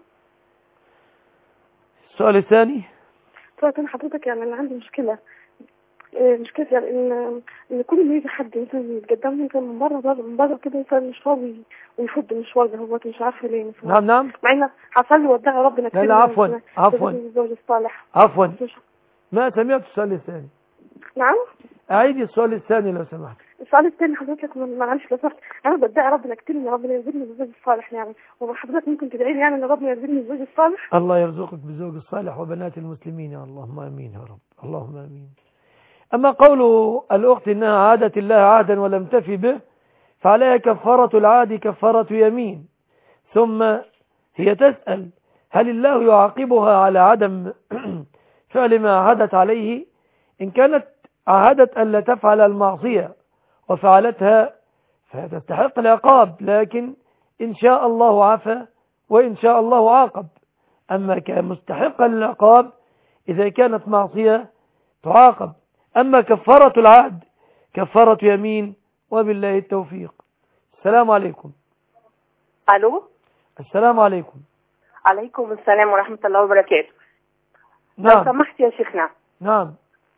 السؤال الثاني؟ السؤال الثاني حضرتك يعني أنا عندي مشكلة مشكلة يعني إن إن كل ما يجي حد مثلا يتقدم مثلا من بره من بره كده مثلا مش راضي ويفض مش راضي، هو مش عارفة ليه مثلا. نعم نعم. مع إن حصل لي وداع ربنا كتير. لا لا عفوا عفوا الزوج الصالح. عفوا ما سمعت السؤال الثاني. نعم. أعيدي السؤال الثاني لو سمحت. السؤال الثاني حضرتك معلش لو سمحت، أنا بدعي ربنا كتير إن ربنا يرزقني بالزوج الصالح يعني، وحضرتك ممكن تدعي لي يعني إن ربنا يرزقني بالزوج الصالح؟ الله يرزقك بالزوج الصالح وبنات المسلمين يا اللهم آمين يا رب، اللهم آمين. أما قول الأخت إنها عادت الله عهدا ولم تفي به، فعليها كفارة العهد كفارة يمين، ثم هي تسأل هل الله يعاقبها على عدم فعل ما عهدت عليه؟ إن كانت عهدت ألا تفعل المعصية وفعلتها فتستحق العقاب، لكن إن شاء الله عفا وإن شاء الله عاقب. أما كمستحقة للعقاب إذا كانت معصية تعاقب. أما كفارة العهد كفارة يمين، وبالله التوفيق. السلام عليكم. ألو. السلام عليكم. عليكم السلام ورحمة الله وبركاته. نعم. لو سمحت يا شيخنا. نعم.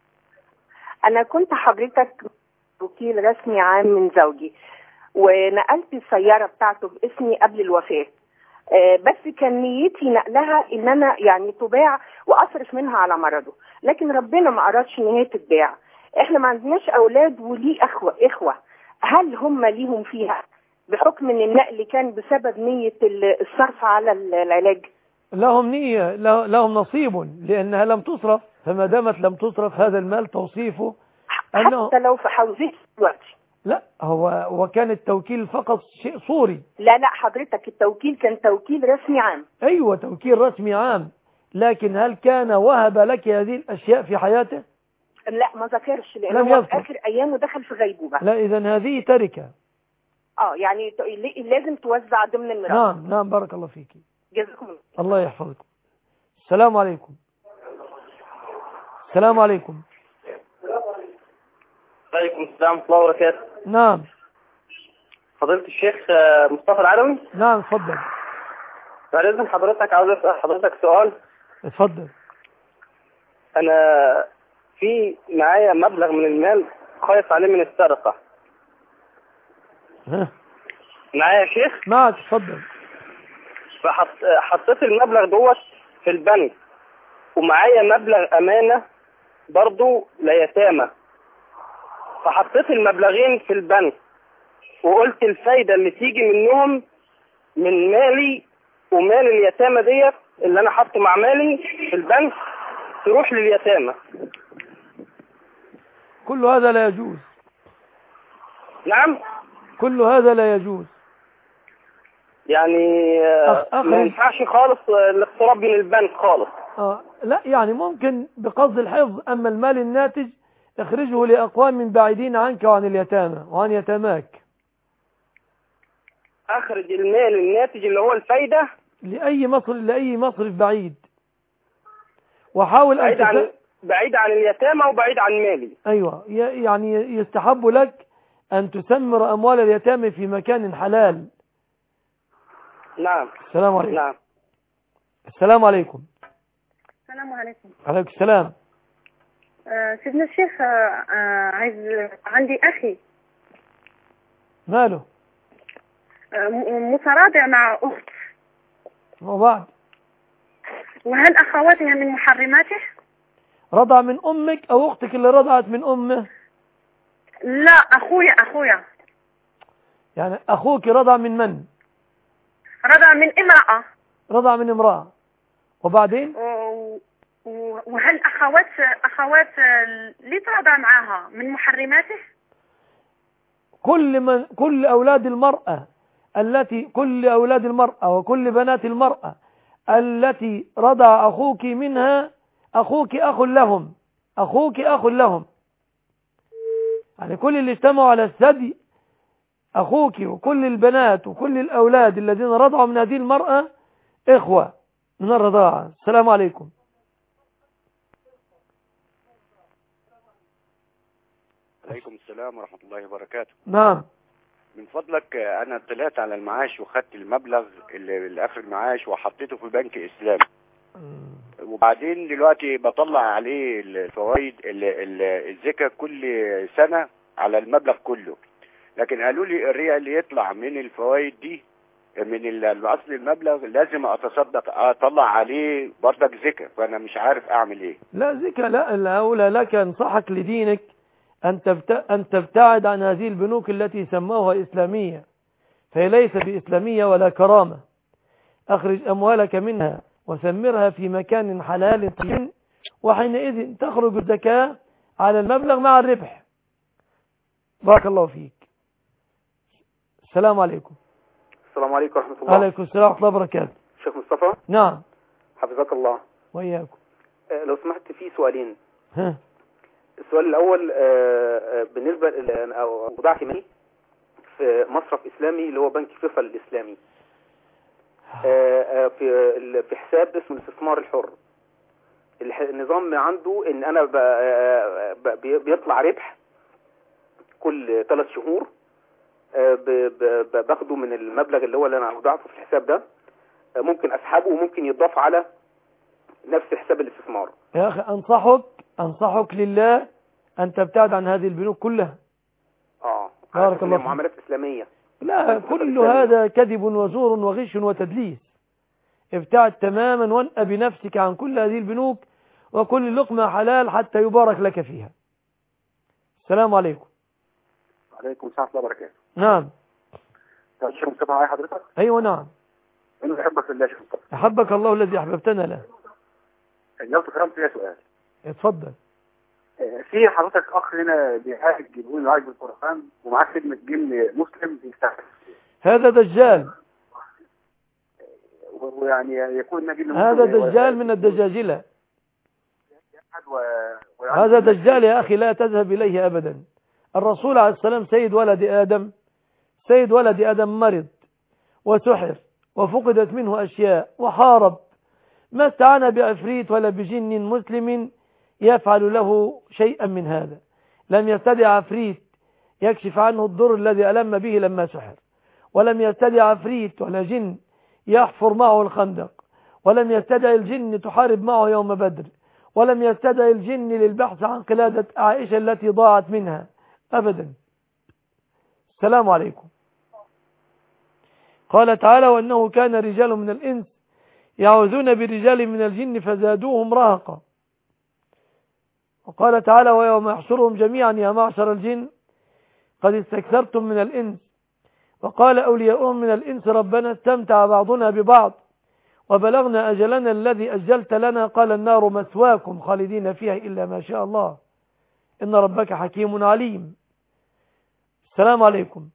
أنا كنت حضرتك وكيل رسمي عام من زوجي، ونقلت السيارة بتاعته باسمي قبل الوفاة، آه بس كان نيتي نقلها ان انا يعني تباع واصرف منها على مرضه، لكن ربنا ما ارادش ان هي تتباع. احنا ما عندناش اولاد وليه اخوه اخوه هل هم ليهم فيها بحكم ان النقل كان بسبب نية الصرف على العلاج؟ لهم نية، لهم نصيب لانها لم تصرف، فما دامت لم تصرف هذا المال توصيفه أنه حتى لو في حوزته دلوقتي. لا هو وكان التوكيل فقط شيء صوري. لا لا حضرتك التوكيل كان توكيل رسمي عام. ايوه توكيل رسمي عام، لكن هل كان وهب لك هذه الاشياء في حياته؟ لا ما ذكرش لانه في اخر ايامه دخل في غيبوبه. لا اذا هذه تركه. اه يعني لازم توزع ضمن الميراث. نعم نعم بارك الله فيكي. جزاكم الله. الله يحفظكم. السلام عليكم. السلام عليكم. عليكم السلام ورحمة الله وبركاته. نعم. فضيلة الشيخ مصطفى العلوي. نعم اتفضل. بعد إذن حضرتك عاوز أسأل حضرتك سؤال. اتفضل. أنا في معايا مبلغ من المال خايف عليه من السرقة. ها. معايا يا شيخ؟ معك اتفضل. فحطيت المبلغ دوت في البنك، ومعايا مبلغ أمانة برضو ليتامى، فحطيت المبلغين في البنك وقلت الفايدة اللي تيجي منهم من مالي ومال اليتامى ديت اللي انا حاطه مع مالي في البنك تروح لليتامى. كل هذا لا يجوز. نعم. كل هذا لا يجوز. يعني ما ينفعش خالص الاقتراب من البنك خالص. آه لا يعني ممكن بقصد الحفظ، اما المال الناتج اخرجه لأقوام بعيدين عنك وعن اليتامى وعن يتاماك. اخرج المال الناتج اللي هو الفايدة لأي مصرف لأي مصرف بعيد، وحاول بعيد أن عن بعيد عن اليتامى وبعيد عن مالي. أيوة يعني يستحب لك أن تسمر أموال اليتامى في مكان حلال. نعم. السلام عليكم. نعم. السلام عليكم. السلام عليكم. عليكم السلام. آه سيدنا الشيخ، آه آه عايز عندي أخي ماله؟ آه متراضع مع أخت، وبعد وهل أخواتها من محرماته؟ رضع من أمك أو أختك اللي رضعت من أمه؟ لا، أخويا أخويا يعني أخوك رضع من من؟ رضع من امرأة. رضع من امرأة، وبعدين؟ وهل أخوات أخوات اللي ترضع معها من محرماته؟ كل من كل أولاد المرأة التي كل أولاد المرأة وكل بنات المرأة التي رضع أخوك منها، أخوك أخ لهم، أخوك أخ لهم، يعني كل اللي اجتمعوا على الثدي أخوك، وكل البنات وكل الأولاد الذين رضعوا من هذه المرأة إخوة من الرضاعة. السلام عليكم. عليكم السلام ورحمة الله وبركاته. نعم. من فضلك أنا طلعت على المعاش وخدت المبلغ اللي الآخر المعاش وحطيته في بنك إسلامي، وبعدين دلوقتي بطلع عليه الفوائد الزكاة كل سنة على المبلغ كله، لكن قالوا لي الريع اللي يطلع من الفوائد دي من الأصل المبلغ لازم أتصدق أطلع عليه برضك زكاة، فأنا مش عارف أعمل إيه. لا زكاة، لا، الأولى لك أنصحك لدينك أن أن تبتعد عن هذه البنوك التي سموها إسلامية، فهي ليس بإسلامية ولا كرامة. أخرج أموالك منها وثمرها في مكان حلال طيب، وحينئذ تخرج الزكاة على المبلغ مع الربح. بارك الله فيك. السلام عليكم. السلام عليكم ورحمة الله. عليكم السلام ورحمة الله وبركاته. شيخ مصطفى. نعم. حفظك الله. وإياكم. أه لو سمحت في سؤالين. ها. السؤال الأول أه بالنسبة لأوضاع مالي في مصرف إسلامي اللي هو بنك فيصل الإسلامي، أه في في حساب اسمه الاستثمار الحر. النظام عنده إن أنا بيطلع ربح كل ثلاث شهور، باخده من المبلغ اللي هو اللي انا اودعته في الحساب ده، ممكن اسحبه وممكن يضاف على نفس حساب الاستثمار. يا اخي انصحك انصحك لله ان تبتعد عن هذه البنوك كلها. اه بارك الله فيك. معاملات اسلاميه. لا، كل هذا كذب وزور وغش وتدليس. ابتعد تماما وانأ بنفسك عن كل هذه البنوك، وكل لقمة حلال حتى يبارك لك فيها. السلام عليكم. عليكم السلام ورحمة الله وبركاته. نعم. الشيخ مصطفى معايا حضرتك؟ ايوه نعم. انا بحبك في الله يا شيخ مصطفى. احبك الله الذي احببتنا له. لو تكرمت لي سؤال. اتفضل. في حضرتك اخ هنا بيعالج بيقول يعالج بالقرآن ومعاه خدمة جن مسلم بيستحق. هذا دجال. ويعني يكون جن مسلم. هذا دجال من الدجاجلة. هذا دجال يا اخي، لا تذهب اليه ابدا. الرسول عليه السلام سيد ولد آدم، سيد ولد آدم مرض وسحر وفقدت منه أشياء وحارب، ما استعان بعفريت ولا بجن مسلم يفعل له شيئا من هذا. لم يستدع عفريت يكشف عنه الضر الذي ألم به لما سحر، ولم يستدع عفريت ولا جن يحفر معه الخندق، ولم يستدع الجن تحارب معه يوم بدر، ولم يستدع الجن للبحث عن قلادة عائشة التي ضاعت منها أبدا. السلام عليكم. قال تعالى: وأنه كان رجال من الإنس يعوذون برجال من الجن فزادوهم رهقا. وقال تعالى: ويوم يحشرهم جميعا يا معشر الجن قد استكثرتم من الإنس. وقال أولياؤهم من الإنس ربنا استمتع بعضنا ببعض وبلغنا أجلنا الذي أجلت لنا قال النار مثواكم خالدين فيها إلا ما شاء الله إن ربك حكيم عليم. السلام عليكم.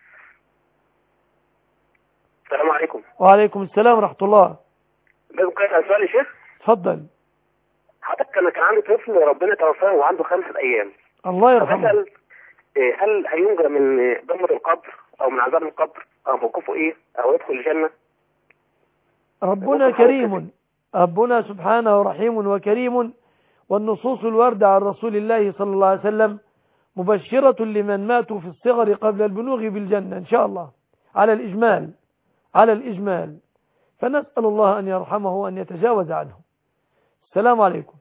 السلام عليكم. وعليكم السلام ورحمة الله. ممكن أسأل سؤال يا شيخ؟ اتفضل. حضرتك أنا كان عندي طفل ربنا توفاه وعنده خمسة أيام. الله يرحمه. فبسأل هل هينجى من ضمة القبر أو من عذاب القبر أو موقفه إيه أو يدخل الجنة؟ ربنا كريم، ربنا سبحانه رحيم وكريم، والنصوص الواردة عن رسول الله صلى الله عليه وسلم مبشرة لمن ماتوا في الصغر قبل البلوغ بالجنة إن شاء الله على الإجمال. على الإجمال، فنسأل الله أن يرحمه وأن يتجاوز عنه. السلام عليكم.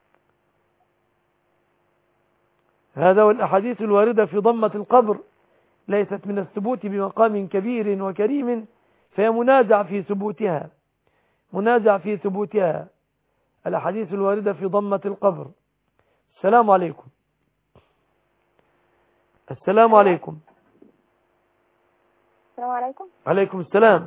هذا والأحاديث الواردة في ضمة القبر ليست من الثبوت بمقام كبير وكريم، فهي منازع في ثبوتها منازع في ثبوتها الأحاديث الواردة في ضمة القبر. السلام عليكم. السلام عليكم. السلام عليكم. عليكم السلام.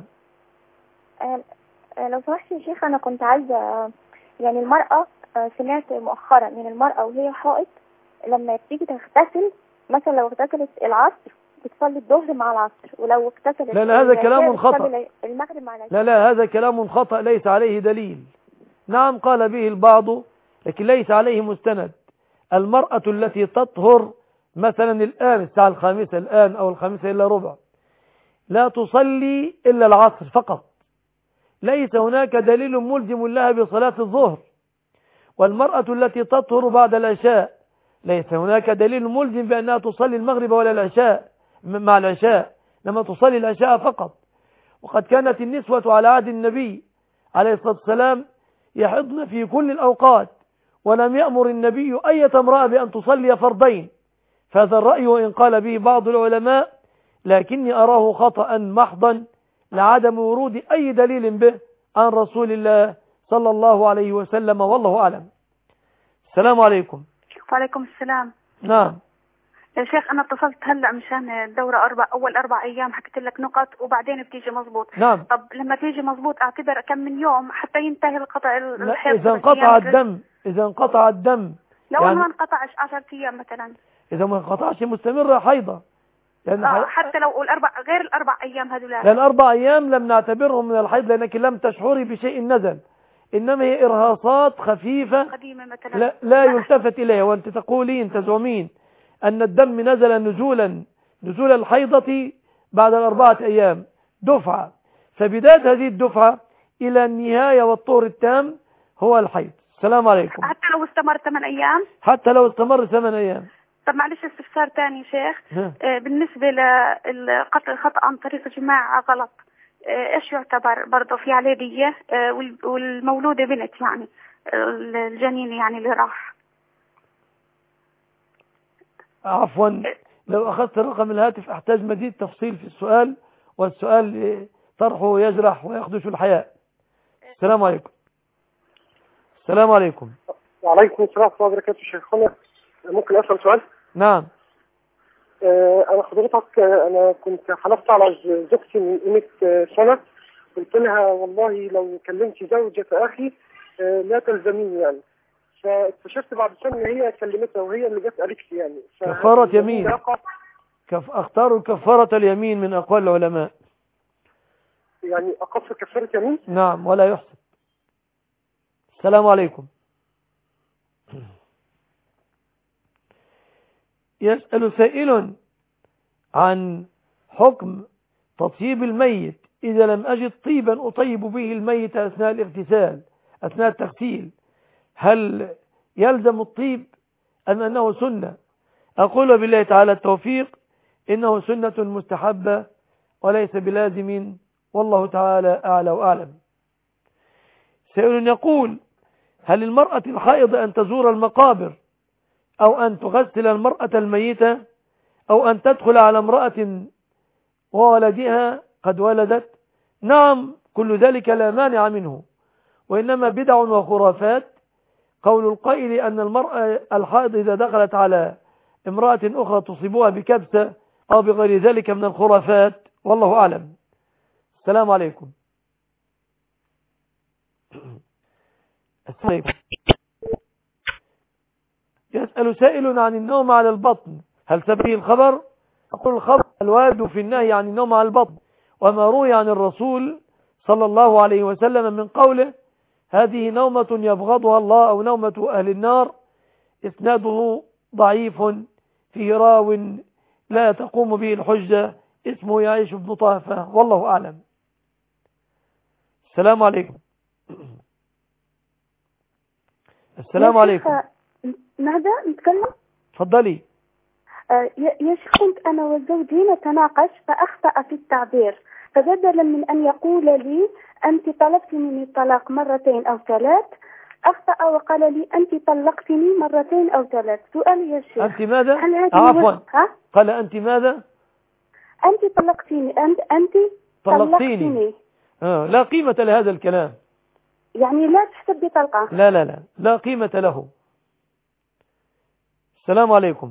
آه آه لو سمحت يا شيخ، أنا كنت عايزة يعني المرأة، آه سمعت مؤخرا من المرأة وهي حائض لما بتيجي تغتسل، مثلا لو اغتسلت العصر بتصلي الظهر مع العصر، ولو اغتسلت لا لا هذا كلام خطأ. المغرب مع العشاء. لا لا هذا كلام خطأ ليس عليه دليل. نعم قال به البعض لكن ليس عليه مستند. المرأة التي تطهر مثلا الآن الساعة الخامسة الآن أو الخامسة إلا ربع لا تصلي إلا العصر فقط، ليس هناك دليل ملزم لها بصلاة الظهر. والمرأة التي تطهر بعد العشاء ليس هناك دليل ملزم بأنها تصلي المغرب ولا العشاء مع العشاء، لما تصلي العشاء فقط. وقد كانت النسوة على عهد النبي عليه الصلاة والسلام يحضن في كل الأوقات، ولم يأمر النبي أي امرأة بأن تصلي فرضين. فهذا الرأي وإن قال به بعض العلماء لكني أراه خطأ محضا لعدم ورود أي دليل به عن رسول الله صلى الله عليه وسلم، والله أعلم. السلام عليكم. وعليكم السلام. نعم يا شيخ أنا اتصلت هلأ مشان الدورة أربع أول أربع أيام حكيت لك نقط وبعدين بتيجي مظبوط. نعم. طب لما تيجي مظبوط أعتبر كم من يوم حتى ينتهي القطع الحيض؟ إذا انقطع الدم إذا انقطع الدم لو يعني ما انقطعش عشرة أيام مثلا. إذا ما انقطعش مستمرة حيضة يعني آه حي... حتى لو الأربع غير الأربع أيام هذول. لأن الأربع أيام لم نعتبرهم من الحيض لأنك لم تشعري بشيء نزل، إنما هي إرهاصات خفيفة قديمة مثلا لا, لا يلتفت إليها. وأنت تقولين تزعمين أن الدم نزل نزولا نزول الحيضة بعد الأربعة أيام دفعة، فبداية هذه الدفعة إلى النهاية والطهر التام هو الحيض. السلام عليكم. حتى لو استمر ثمان أيام؟ حتى لو استمر ثمان أيام. طب معلش استفسار ثاني شيخ. آه بالنسبة للقتل الخطأ عن طريق الجماع غلط، آه ايش يعتبر برضه في عليه دية؟ آه والمولودة بنت يعني الجنين يعني اللي راح. عفوا لو أخذت رقم الهاتف أحتاج مزيد تفصيل في السؤال، والسؤال طرحه يجرح ويخدش الحياء. السلام عليكم. السلام عليكم. وعليكم السلام ورحمة الله وبركاته. شيخنا ممكن أسأل سؤال؟ نعم. آه أنا حضرتك آه أنا كنت حلفت على زوجتي من قيمة آه سنة، قلت لها والله لو كلمت زوجة أخي آه لا تلزميني يعني، فاكتشفت بعد سنة ان هي كلمتها وهي اللي جت قالت لي يعني كفارة يمين. كف... اختاروا كفارة اليمين من اقوال العلماء. يعني اقص كفارة يمين؟ نعم ولا يحسب. السلام عليكم. يسأل سائل عن حكم تطيب الميت إذا لم أجد طيبا أطيب به الميت أثناء الاغتسال أثناء التغسيل، هل يلزم الطيب أم أنه سنة؟ أقول بالله تعالى التوفيق إنه سنة مستحبة وليس بلازم، والله تعالى أعلى وأعلم. سائل يقول هل المرأة الحائض أن تزور المقابر أو أن تغسل المرأة الميتة أو أن تدخل على امرأة وولدها قد ولدت؟ نعم كل ذلك لا مانع منه، وإنما بدع وخرافات. قول القائل أن المرأة الحائض إذا دخلت على امرأة أخرى تصيبها بكبسة أو بغير ذلك من الخرافات، والله أعلم. السلام عليكم. السلام عليكم. يسأل سائل عن النوم على البطن هل ثبت الخبر؟ أقول الخبر الوارد في النهي عن النوم على البطن وما روي عن الرسول صلى الله عليه وسلم من قوله هذه نومة يبغضها الله أو نومة أهل النار، إسناده ضعيف فيه راو لا تقوم به الحجة اسمه يعيش بن طهفة، والله أعلم. السلام عليكم. السلام عليكم. ماذا نتكلم؟ تفضلي. آه يا شيخ كنت أنا وزوجي نتناقش فأخطأ في التعبير، فبدلا من أن يقول لي أنت طلبت مني الطلاق مرتين أو ثلاث، أخطأ وقال لي أنت طلقتني مرتين أو ثلاث. سؤالي يا شيخ، أنت ماذا؟ هل هذه عفوا ها؟ قال أنت ماذا؟ أنت طلقتيني. أنت أنت طلقتيني. طلقتني. آه. لا قيمة لهذا الكلام، يعني لا تحسب بطلقة. لا لا لا لا قيمة له. السلام عليكم.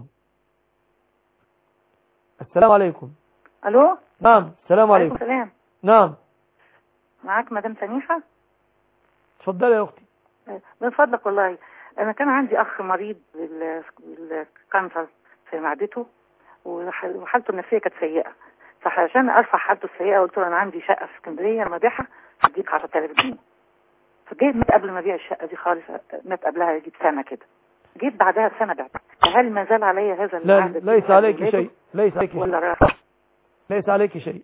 السلام عليكم. الو. نعم السلام عليكم. السلام. نعم معاك مدام سميحة. تفضلي يا اختي. من فضلك والله انا كان عندي اخ مريض بالكانسر في معدته وحالته النفسيه كانت سيئه، فعشان ارفع حالته السيئه قلت له انا عندي شقه في اسكندريه مبيعها هديك عشرة آلاف جنيه. فجيت مات قبل ما ابيع الشقه دي خالص، مات قبلها يجي سنه كده، جيت بعدها بسنه بعت. هل ما زال علي هذا لا العهد؟ ليس عليك شيء، ليس عليك ولا شيء، ليس عليك شيء.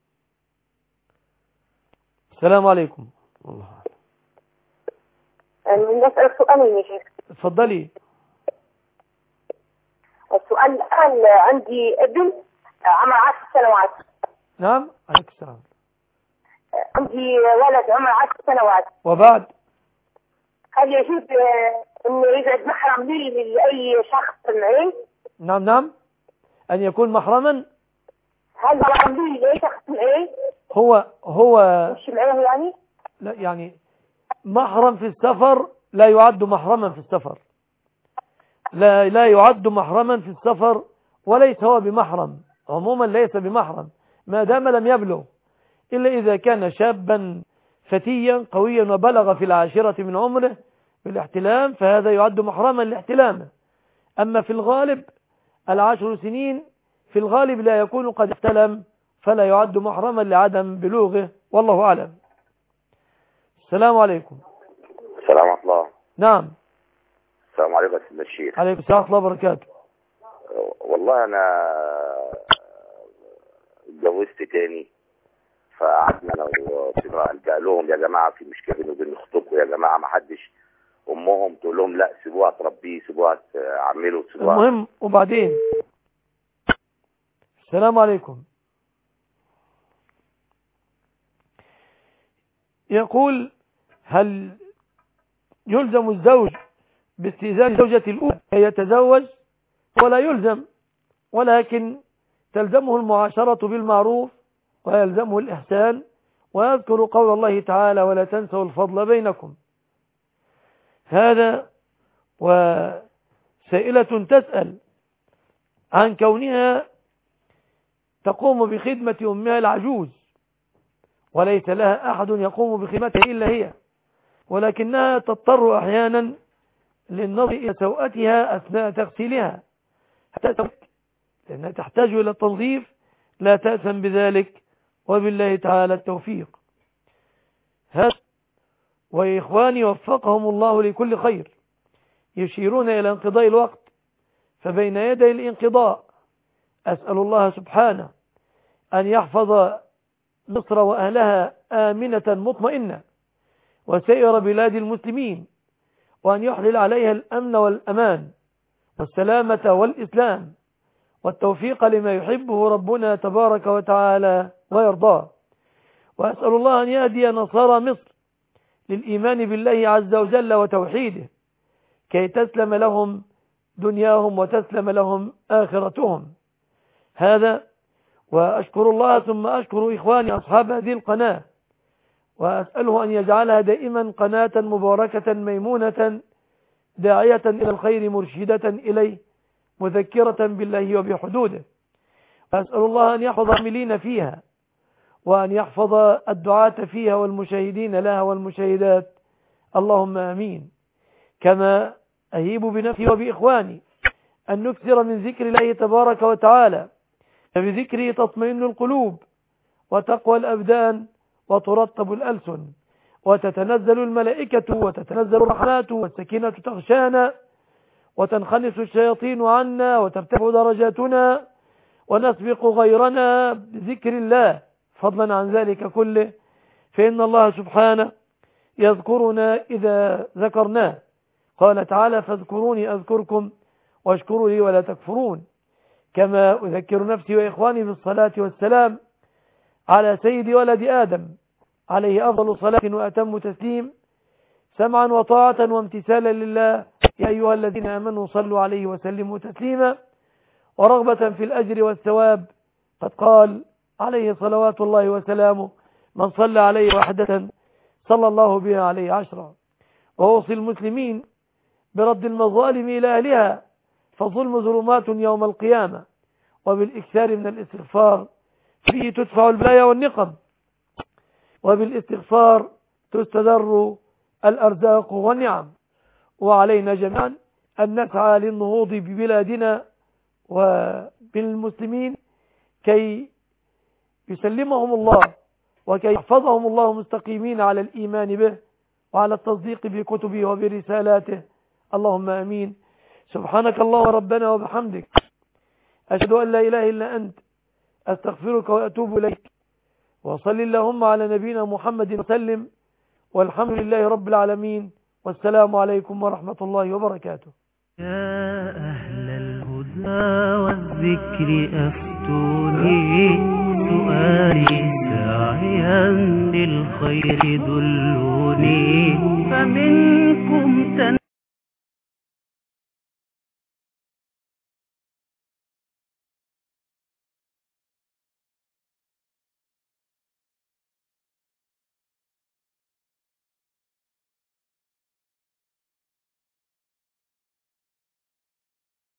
السلام عليكم. والله نسأل سؤالين يا شيخ. تفضلي. السؤال الآن عندي ابن عمره عشر سنوات. نعم عليك السلام. عندي ولد عمره عشر سنوات. وبعد هل يجوز انه يقعد محرم لي لأي شخص معي؟ نعم نعم أن يكون محرما. هل محرم لي لأي شخص معي؟ هو هو مش معي يعني؟ لا يعني محرم في السفر لا يعد محرما في السفر، لا لا يعد محرما في السفر، وليس هو بمحرم عموما، ليس بمحرم ما دام لم يبلغ، إلا إذا كان شابا فتيا قويا وبلغ في العاشرة من عمره بالاحتلام فهذا يعد محرما لاحتلامه. أما في الغالب العشر سنين في الغالب لا يكون قد احتلم فلا يعد محرما لعدم بلوغه، والله أعلم. السلام عليكم. السلام ورحمة الله. نعم. السلام عليكم يا سيدنا الشيخ. عليكم السلام ورحمة الله وبركاته. والله أنا اتجوزت تاني، فقعدنا أنا وقال لهم يا جماعة في مشكلة بيني وبين أختكم يا جماعة، ما حدش أمهم تقول لهم لا سيبوها تربيه، سيبوها تعمله، سيبوها. المهم وبعدين. السلام عليكم. يقول هل يلزم الزوج باستئذان زوجة الأولى كي يتزوج؟ ولا يلزم، ولكن تلزمه المعاشرة بالمعروف ويلزمه الإحسان، ويذكر قول الله تعالى ولا تنسوا الفضل بينكم. هذا. وسائلة تسأل عن كونها تقوم بخدمة أمها العجوز وليس لها أحد يقوم بخدمتها إلا هي، ولكنها تضطر أحيانا للنظر إلى سوءتها أثناء تغسيلها لأنها تحتاج إلى التنظيف، لا تأثم بذلك، وبالله تعالى التوفيق. هذا. وإخواني وفقهم الله لكل خير يشيرون إلى انقضاء الوقت، فبين يدي الانقضاء أسأل الله سبحانه أن يحفظ مصر وأهلها آمنة مطمئنة وسائر بلاد المسلمين، وأن يحلل عليها الأمن والأمان والسلامة والإسلام والتوفيق لما يحبه ربنا تبارك وتعالى ويرضاه. وأسأل الله أن يهدي نصارى مصر للإيمان بالله عز وجل وتوحيده كي تسلم لهم دنياهم وتسلم لهم آخرتهم. هذا. وأشكر الله ثم أشكر إخواني أصحاب هذه القناة، وأسأله أن يجعلها دائما قناة مباركة ميمونة داعية إلى الخير مرشدة إليه مذكرة بالله وبحدوده. وأسأل الله أن يحفظ عاملين فيها، وأن يحفظ الدعاة فيها والمشاهدين لها والمشاهدات، اللهم آمين. كما أهيب بنفسي وبإخواني أن نكثر من ذكر الله تبارك وتعالى، فبذكره تطمئن القلوب وتقوى الأبدان وترطب الألسن وتتنزل الملائكة وتتنزل الرحمات والسكينة تغشانا وتنخنس الشياطين عنا وترتفع درجاتنا ونسبق غيرنا بذكر الله فضلا عن ذلك كله، فإن الله سبحانه يذكرنا إذا ذكرناه. قال تعالى فاذكروني أذكركم واشكروا لي ولا تكفرون. كما أذكر نفسي وإخواني بالصلاة والسلام على سيد ولد آدم عليه أفضل صلاة وأتم تسليم، سمعا وطاعة وامتثالا لله. يا أيها الذين آمنوا صلوا عليه وسلموا تسليما. ورغبة في الأجر والثواب قد قال عليه صلوات الله وسلامه: من صلى عليه واحدة صلى الله بها عليه عشرة. وأوصي المسلمين برد المظالم إلى أهلها، فالظلم ظلمات يوم القيامة، وبالإكثار من الاستغفار فيه تدفع البلايا والنقم، وبالاستغفار تستدر الأرزاق والنعم. وعلينا جميعا أن نسعى للنهوض ببلادنا وبالمسلمين كي يسلمهم الله وكي يحفظهم الله مستقيمين على الإيمان به وعلى التصديق بكتبه وبرسالاته. اللهم أمين. سبحانك اللهم ربنا وبحمدك، أشهد أن لا إله إلا أنت، أستغفرك وأتوب إليك. وصل اللهم على نبينا محمد وسلم، والحمد لله رب العالمين، والسلام عليكم ورحمة الله وبركاته. يا أهل الهدى والذكر أفتوني، سؤالي ساعيا للخير دلوني، فمنكم تن